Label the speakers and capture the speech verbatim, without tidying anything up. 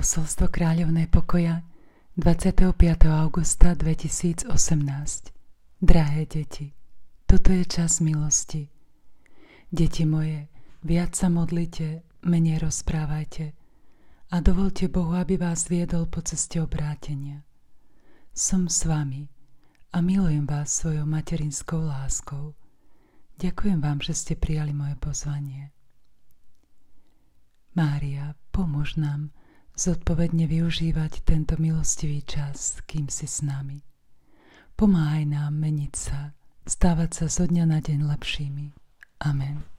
Speaker 1: Posolstvo kráľovnej pokoja dvadsiateho piateho augusta dvetisícosemnásť. Drahé deti, toto je čas milosti. Deti moje, viac sa modlite, menej rozprávajte a dovolte Bohu, aby vás viedol po ceste obrátenia. Som s vami a milujem vás svojou materinskou láskou. Ďakujem vám, že ste prijali moje pozvanie. Mária, pomôž nám zodpovedne využívať tento milostivý čas, kým si s nami. Pomáhaj nám meniť sa, stávať sa zo dňa na deň lepšími. Amen.